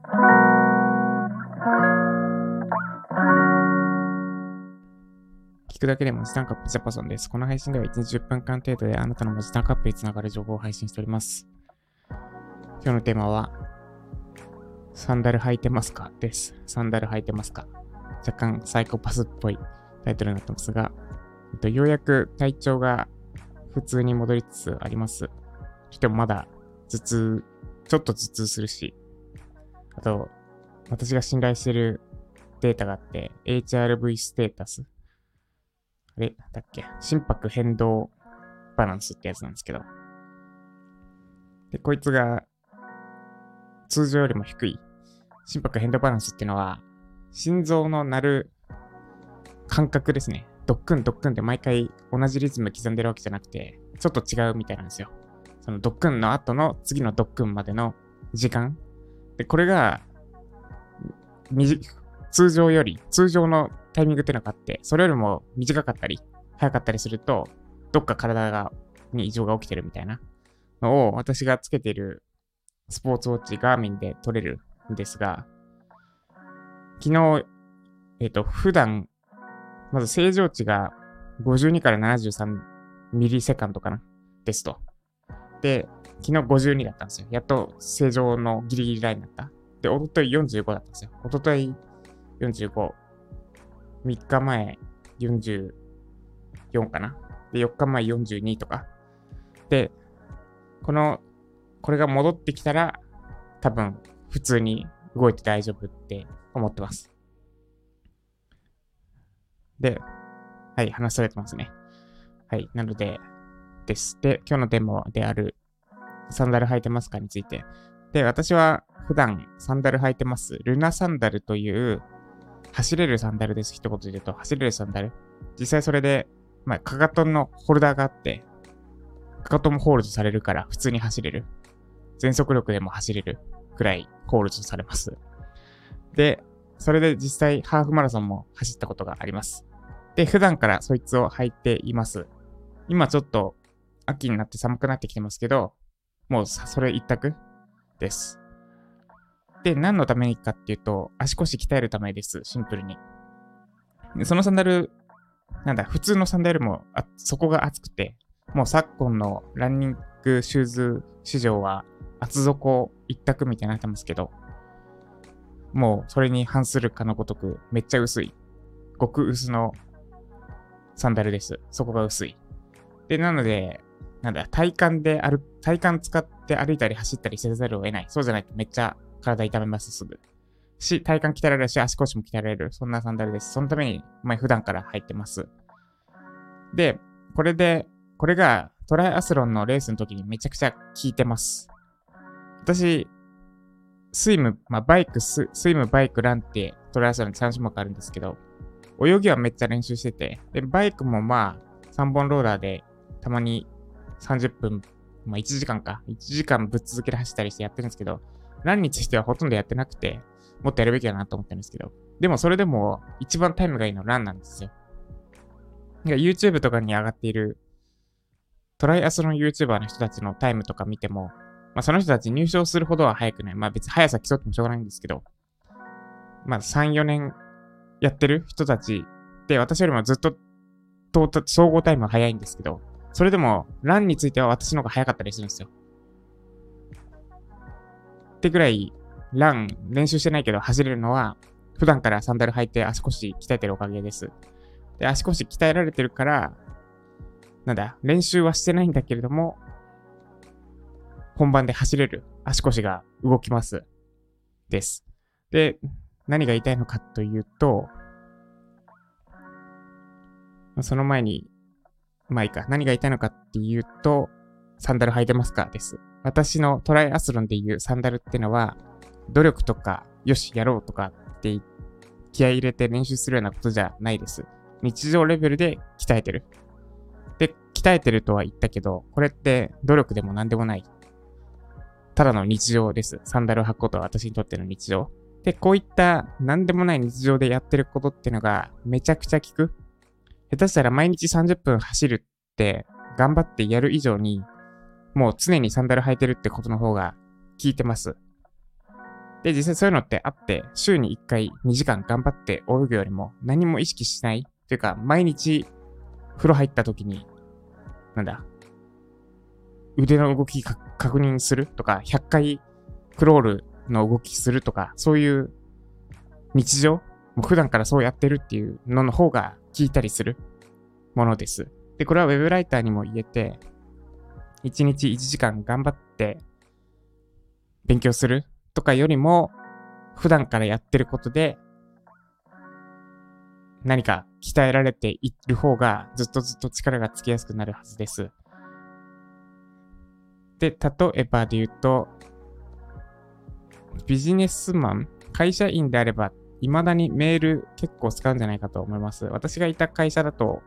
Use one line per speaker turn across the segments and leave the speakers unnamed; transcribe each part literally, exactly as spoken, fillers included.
聞くだけで文字タンカップジャパソンです。この配信ではいちにちじゅっぷんかん程度であなたの文字タンカップにつながる情報を配信しております。今日のテーマは、サンダル履いてますかです。サンダル履いてますか。若干サイコパスっぽいタイトルになってますが、えっと、ようやく体調が普通に戻りつつあります。でもまだ頭痛、ちょっと頭痛するし、あと、私が信頼しているデータがあって、エイチアールブイ ステータス。あれだっけ心拍変動バランスってやつなんですけど。で、こいつが通常よりも低い。心拍変動バランスっていうのは、心臓の鳴る感覚ですね。ドックンドックンって毎回同じリズム刻んでるわけじゃなくて、ちょっと違うみたいなんですよ。そのドックンの後の次のドックンまでの時間。で、これが、通常より、通常のタイミングっていうのがあって、それよりも短かったり、早かったりすると、どっか体が、に異常が起きてるみたいなのを、私がつけているスポーツウォッチ、ガーミンで取れるんですが、昨日、えっと、普段、まず正常値がごじゅうにからななじゅうさんミリセカンドかなですと。で、昨日ごじゅうにだったんですよ。やっと正常のギリギリラインになった。で、おとといよんじゅうごだったんですよ。おとといよんじゅうご、みっかまえよんじゅうよんかな。で、よっかまえよんじゅうにとか。で、この、これが戻ってきたら、多分、普通に動いて大丈夫って思ってます。で、はい、話されてますね。はい、なので、です。で、今日のテーマである、サンダル履いてますかについて。で、私は普段サンダル履いてます。ルナサンダルという、走れるサンダルです。一言で言うと、走れるサンダル。実際それで、まあ、かかとのホルダーがあって、かかともホールドされるから普通に走れる。全速力でも走れるくらいホールドされます。で、それで実際ハーフマラソンも走ったことがあります。で、普段からそいつを履いています。今ちょっと秋になって寒くなってきてますけど、もうそれ一択です。で、何のためにかっていうと、足腰鍛えるためです。シンプルに。でそのサンダル、なんだ、普通のサンダルもあ底が厚くて、もう昨今のランニングシューズ市場は厚底一択みたいになってますけど、もうそれに反するかのごとくめっちゃ薄い、極薄のサンダルです。底が薄い。で、なので、なんだ、体幹で歩、体幹使って歩いたり走ったりせざるを得ない。そうじゃないとめっちゃ体痛めます、すぐ。し、体幹鍛えられるし、足腰も鍛えられる。そんなサンダルです。そのために、まあ、普段から履いてます。で、これで、これがトライアスロンのレースの時にめちゃくちゃ効いてます。私、スイム、まあ、バイクス、スイム、バイク、ランってトライアスロンさん種目あるんですけど、泳ぎはめっちゃ練習してて、で、バイクもまあ、さんぼんローラーでたまにさんじゅっぷん、まあいちじかんか、いちじかんぶっ続けで走ったりしてやってるんですけど、ランについてはほとんどやってなくて、もっとやるべきだなと思ってるんですけど、でもそれでも一番タイムがいいのはランなんですよ。YouTube とかに上がっているトライアスロン YouTuber の人たちのタイムとか見ても、まあその人たち入賞するほどは速くない。まあ別に速さ競ってもしょうがないんですけど、まあさん、よねんやってる人たちで私よりもずっとトータ総合タイムが速いんですけど、それでもランについては私の方が速かったりするんですよ。ってぐらいラン練習してないけど走れるのは普段からサンダル履いて足腰鍛えてるおかげです。で、足腰鍛えられてるから、なんだ、練習はしてないんだけれども、本番で走れる足腰が動きます。です。で、何が言いたいのかというと、その前に、まあいいか、何が言いたいのかっていうと、サンダル履いてますかです。私のトライアスロンでいうサンダルってのは、努力とか、よし、やろうとかって気合い入れて練習するようなことじゃないです。日常レベルで鍛えてる。で、鍛えてるとは言ったけど、これって努力でも何でもない。ただの日常です。サンダルを履くことは私にとっての日常。で、こういった何でもない日常でやってることってのがめちゃくちゃ効く。下手したら毎日さんじゅっぷん走るって頑張ってやる以上に、もう常にサンダル履いてるってことの方が効いてます。 で、実際そういうのってあって、週にいっかいにじかん頑張って泳ぐよりも何も意識しないというか、毎日風呂入った時に、なんだ、腕の動き確認するとか、ひゃっかいクロールの動きするとか、そういう日常、もう普段からそうやってるっていうのの方が効いたりするものです。で、これはウェブライターにも言えて、いちにちいちじかん頑張って勉強するとかよりも、普段からやってることで、何か鍛えられている方がずっとずっと力がつきやすくなるはずです。で、例えばで言うと、ビジネスマン、会社員であれば、未だにメール結構使うんじゃないかと思います。私がいた会社だと、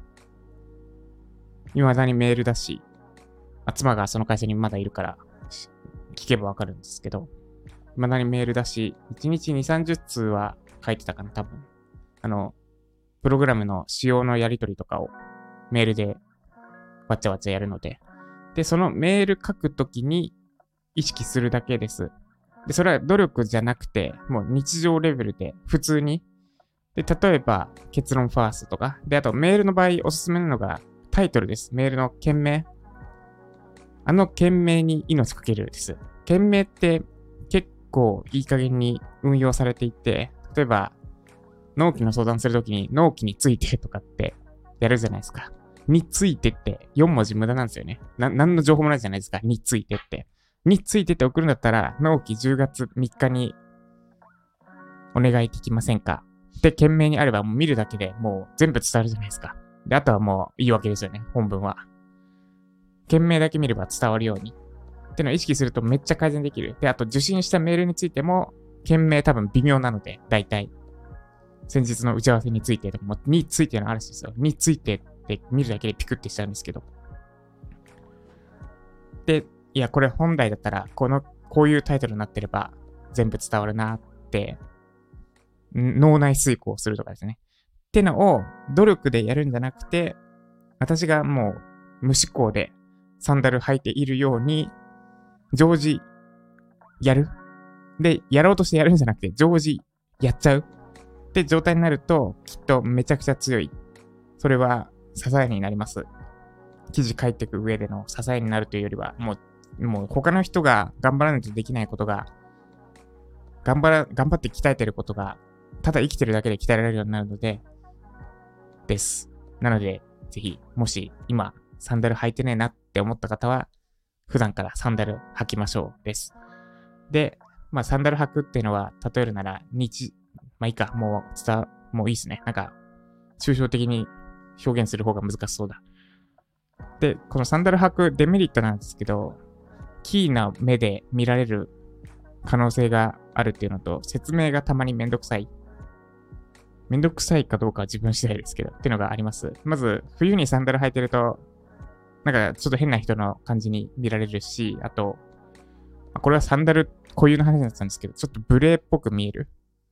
未だにメールだし、妻がその会社にまだいるから、聞けばわかるんですけど、未だにメールだし、いちにちにじゅう、さんじゅっつうは書いてたかな、多分。あの、プログラムの仕様のやり取りとかをメールでわちゃわちゃやるので、で、そのメール書くときに意識するだけです。で、それは努力じゃなくて、もう日常レベルで普通に。で、例えば結論ファーストとか。で、あとメールの場合おすすめなのがタイトルです。メールの件名。あの件名に命かけるです。件名って結構いい加減に運用されていて、例えば納期の相談するときに納期についてとかってやるじゃないですか。についてってよんもじ無駄なんですよね。な、何の情報もないじゃないですか。についてって。についてって送るんだったら、納期じゅうがつみっかにお願いできませんかって件名にあればもう見るだけでもう全部伝わるじゃないですか。で、あとはもういいわけですよね。本文は。件名だけ見れば伝わるように。ってのを意識するとめっちゃ改善できる。で、あと受信したメールについても、件名多分微妙なので、大体。先日の打ち合わせについてとかも、についての話ですよ。についてって見るだけでピクってしちゃうんですけど。で、いや、これ本来だったら、この、こういうタイトルになってれば、全部伝わるなって、脳内遂行するとかですね。ってのを、努力でやるんじゃなくて、私がもう、無思考で、サンダル履いているように、常時、やる。で、やろうとしてやるんじゃなくて、常時、やっちゃう。って状態になると、きっとめちゃくちゃ強い。それは、支えになります。記事書いていく上での支えになるというよりは、もう、もう他の人が頑張らないとできないことが、頑張ら、頑張って鍛えてることが、ただ生きてるだけで鍛えられるようになるので、です。なので、ぜひ、もし今、サンダル履いてねえなって思った方は、普段からサンダル履きましょうです。で、まあ、サンダル履くっていうのは、例えるなら、日、まあいいか、もう、伝わ、もういいっすね。なんか、抽象的に表現する方が難しそうだ。で、このサンダル履くデメリットなんですけど、キーな目で見られる可能性があるっていうのと、説明がたまにめんどくさい。めんどくさいかどうかは自分次第ですけど、っていうのがあります。まず、冬にサンダル履いてると、なんかちょっと変な人の感じに見られるし、あと、これはサンダル固有の話だったんですけど、ちょっと無礼っぽく見える。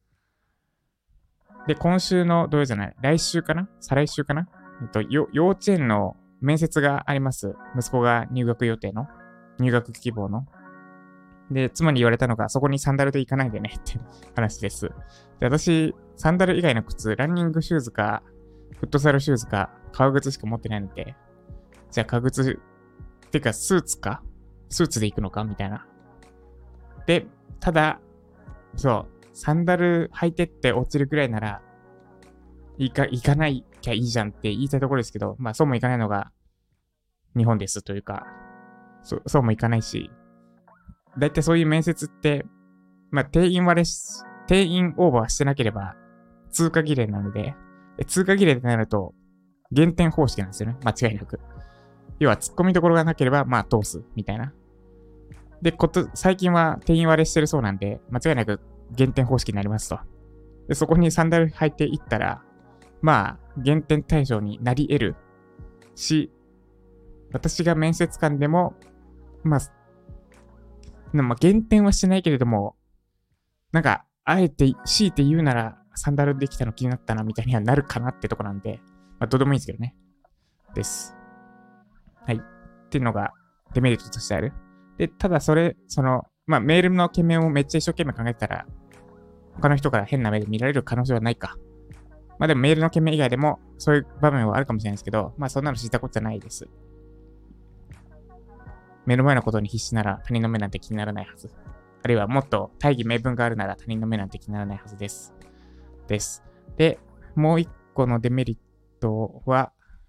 で、今週の土曜じゃない、来週かな再来週かなえっと、幼稚園の面接があります。息子が入学予定の、入学希望の。で、妻に言われたのが、そこにサンダルで行かないでねって話です。で、私、サンダル以外の靴、ランニングシューズか、フットサルシューズか、革靴しか持ってないので、じゃあ革靴、ってかスーツかスーツで行くのかみたいな。で、ただ、そう、サンダル履いてって落ちるくらいなら、行か、行かないきゃいいじゃんって言いたいところですけど、まあそうもいかないのが日本ですというか、そそうもいかないし、だいたいそういう面接って、まあ定員割れし、定員オーバーしてなければ通過儀礼なので、通過儀礼ってなると減点方式なんですよね、間違いなく。要は突っ込みどころがなければまあ通すみたいな。で、こと、最近は定員割れしてるそうなんで、間違いなく減点方式になりますと。で、そこにサンダル履いていったら、まあ、減点対象になり得るし、私が面接官でも、まあ、まあ、減点はしてないけれども、なんか、あえて、強いて言うなら、サンダルできたの気になったな、みたいにはなるかなってとこなんで、まあ、どうでもいいんですけどね。です。はい。っていうのが、デメリットとしてある。で、ただそれ、その、 まあメールの件名をめっちゃ一生懸命考えてたら、他の人から変な目で見られる可能性はないか。まあでもメールの件名以外でもそういう場面はあるかもしれないですけど、まあそんなの知ったことじゃないです。目の前のことに必死なら他人の目なんて気にならないはず。あるいはもっと大義名分があるなら他人の目なんて気にならないはずです。です。で、もう一個のデメリットは、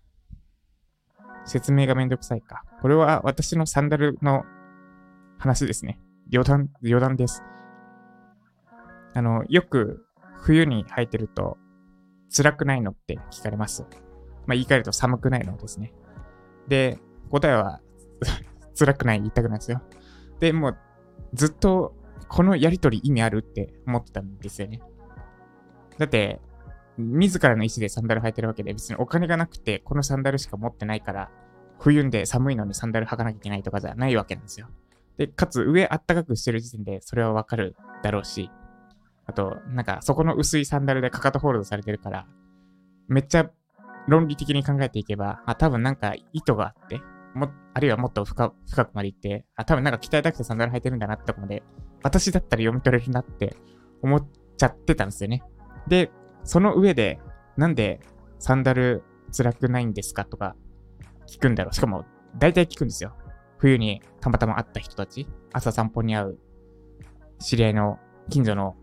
説明がめんどくさいか。これは私のサンダルの話ですね。余談、余談です。あの、よく冬に履いてると辛くないのって聞かれます。まあ言い換えると寒くないのですね。で、答えは辛くない言いたくないですよ。で、もうずっとこのやりとり意味あるって思ってたんですよね。だって、自らの意思でサンダル履いてるわけで、別にお金がなくてこのサンダルしか持ってないから、冬で寒いのにサンダル履かなきゃいけないとかじゃないわけなんですよ。で、かつ上あったかくしてる時点でそれはわかるだろうし、あと、なんかそこの薄いサンダルでかかとホールドされてるから、めっちゃ論理的に考えていけば、あ、多分なんか意図があって、も、あるいはもっと深深くまで行って、あ、多分なんか鍛えたくてサンダル履いてるんだなってとこまで、私だったら読み取れるなって思っちゃってたんですよね。で、その上で、なんでサンダル辛くないんですかとか聞くんだろう。しかも、大体聞くんですよ。冬にたまたま会った人たち、朝散歩に会う知り合いの近所の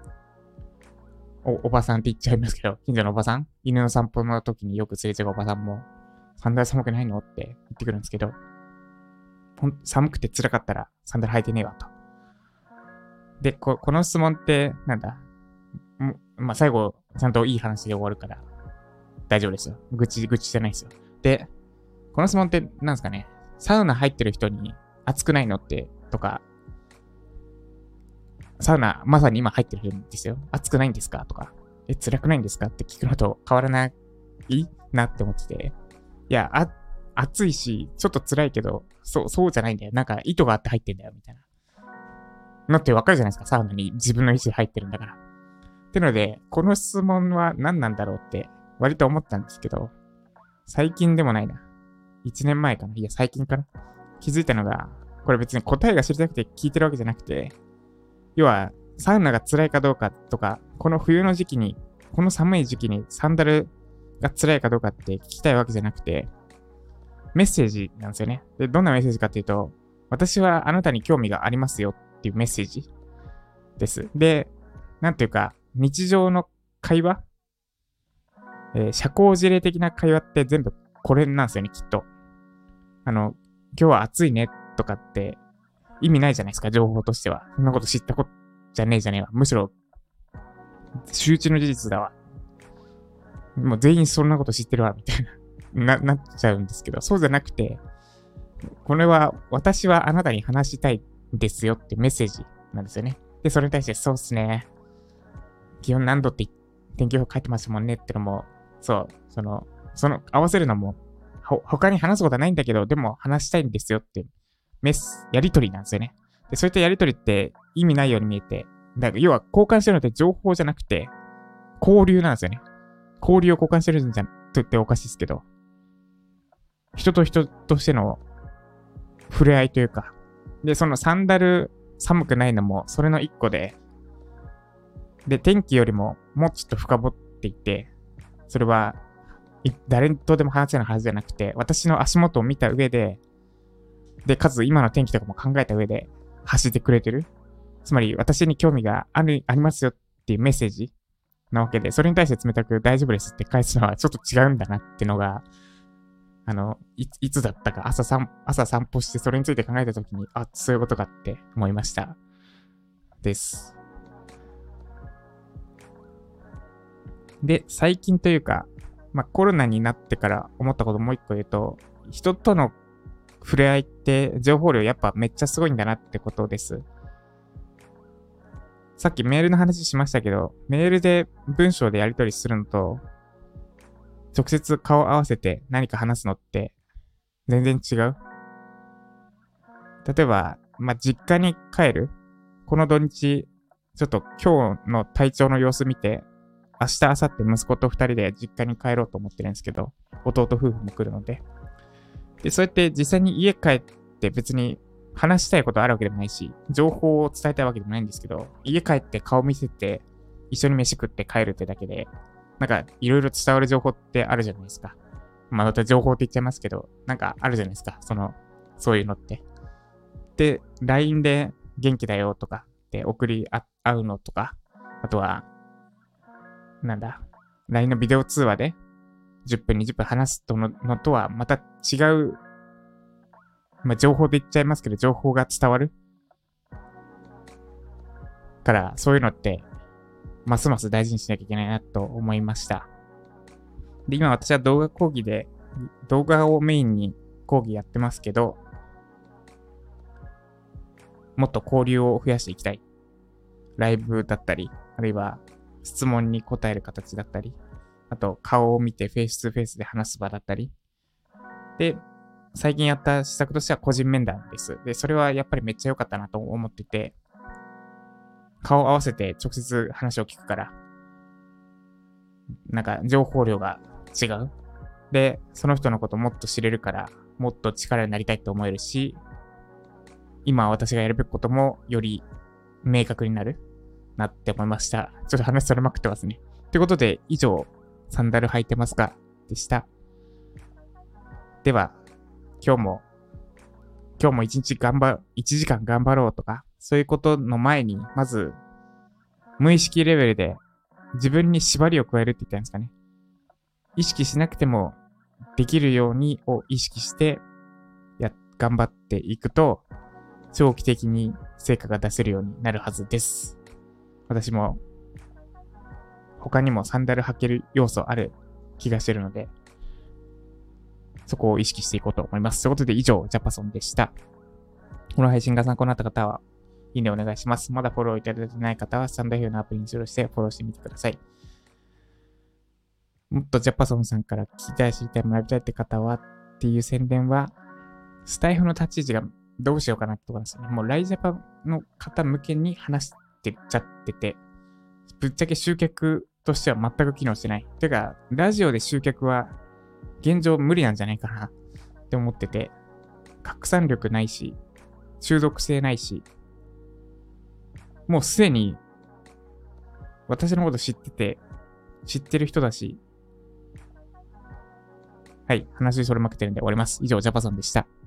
お, おばさんって言っちゃいますけど、近所のおばさん、犬の散歩の時によくすれ違うおばさんも、サンダル寒くないのって言ってくるんですけど、ほん寒くて辛かったらサンダル履いてねえわと。で、こ, この質問って、なんだ、まあ、最後、ちゃんといい話で終わるから、大丈夫ですよ。愚痴、愚痴じゃないですよ。で、この質問って、なんですかね、サウナ入ってる人に暑くないのって、とか、サウナ、まさに今入ってるんですよ。暑くないんですかとか、え、辛くないんですかって聞くのと変わらないなって思ってて。いや、あ、暑いし、ちょっと辛いけど、そう、そうじゃないんだよ。なんか意図があって入ってんだよ、みたいな。のってわかるじゃないですか。サウナに自分の意思で入ってるんだから。ってので、この質問は何なんだろうって割と思ったんですけど、最近でもないな。いちねんまえかな。いや、最近かな。気づいたのが、これ別に答えが知りたくて聞いてるわけじゃなくて、要は、サウナが辛いかどうかとか、この冬の時期に、この寒い時期にサンダルが辛いかどうかって聞きたいわけじゃなくて、メッセージなんですよね。で、どんなメッセージかっていうと、私はあなたに興味がありますよっていうメッセージです。で、なんていうか、日常の会話、えー、社交辞令的な会話って全部これなんですよね、きっと。あの、今日は暑いねとかって意味ないじゃないですか、情報としては。そんなこと知ったことじゃねえじゃねえわ。むしろ、周知の事実だわ。もう全員そんなこと知ってるわ、みたいな、な、なっちゃうんですけど、そうじゃなくて、これは、私はあなたに話したいんですよってメッセージなんですよね。で、それに対して、そうっすね。気温何度って天気予報書いてましたもんねってのも、そう、その、その、合わせるのも、ほ、他に話すことはないんだけど、でも話したいんですよって、メス、やりとりなんですよね。で、そういったやりとりって意味ないように見えて、だから要は交換してるのって情報じゃなくて、交流なんですよね。交流を交換してるんじゃん、と言っておかしいですけど、人と人としての触れ合いというか、で、そのサンダル寒くないのもそれの一個で、で、天気よりももうちょっと深掘っていて、それは誰とでも話せるはずじゃなくて、私の足元を見た上で、で、かつ今の天気とかも考えた上で走ってくれてる。つまり私に興味がある、ありますよっていうメッセージなわけで、それに対して冷たく大丈夫ですって返すのはちょっと違うんだなってのが、あの、い, いつだったか朝散、朝散歩してそれについて考えたときに、あ、そういうことかって思いました。です。で、最近というか、まあ、コロナになってから思ったこともう一個言うと、人との触れ合いって情報量やっぱめっちゃすごいんだなってことです。さっきメールの話しましたけど、メールで文章でやり取りするのと、直接顔合わせて何か話すのって全然違う。例えば、まあ、実家に帰る。この土日、ちょっと今日の体調の様子見て、明日、明後日息子と二人で実家に帰ろうと思ってるんですけど、弟夫婦も来るので。で、そうやって実際に家帰って別に話したいことあるわけでもないし、情報を伝えたいわけでもないんですけど、家帰って顔見せて、一緒に飯食って帰るってだけで、なんかいろいろ伝わる情報ってあるじゃないですか。まあ、また情報って言っちゃいますけど、なんかあるじゃないですか。その、そういうのって。で、ライン で元気だよとかって送り合うのとか、あとは、なんだ、ライン のビデオ通話でじゅっぷん、にじゅっぷん話すとののとはまた違う、まあ、情報で言っちゃいますけど、情報が伝わるから、そういうのって、ますます大事にしなきゃいけないなと思いました。で、今私は動画講義で、動画をメインに講義やってますけど、もっと交流を増やしていきたい。ライブだったり、あるいは質問に答える形だったり、あと顔を見てフェイス2フェイスで話す場だったり。で、最近やった施策としては個人面談です。で、それはやっぱりめっちゃ良かったなと思ってて、顔を合わせて直接話を聞くから、なんか情報量が違う。で、その人のことをもっと知れるから、もっと力になりたいと思えるし、今私がやるべきこともより明確になるなって思いました。ちょっと話それまくってますね。ということで、以上、サンダル履いてますかでした。では、今日も、今日も一日頑張る、一時間頑張ろうとか、そういうことの前に、まず、無意識レベルで自分に縛りを加えるって言ったんですかね。意識しなくてもできるようにを意識して、や、頑張っていくと、長期的に成果が出せるようになるはずです。私も、他にもサンダル履ける要素ある気がしてるので、そこを意識していこうと思います。ということで以上、ジャパソンでした。この配信が参考になった方は、いいねお願いします。まだフォローいただいてない方は、スタンド エフエム のアプリに登録してフォローしてみてください。もっとジャパソンさんから聞きたい、知りたい、学びたいって方は、っていう宣伝は、スタイフの立ち位置がどうしようかなってところなんですよね。もうライジャパの方向けに話してっちゃってて、ぶっちゃけ集客としては全く機能してない。てか、ラジオで集客は現状無理なんじゃないかなって思ってて、拡散力ないし、中毒性ないし、もうすでに私のこと知ってて、知ってる人だし、はい、話それまくってるんで終わります。以上、ジャパソンでした。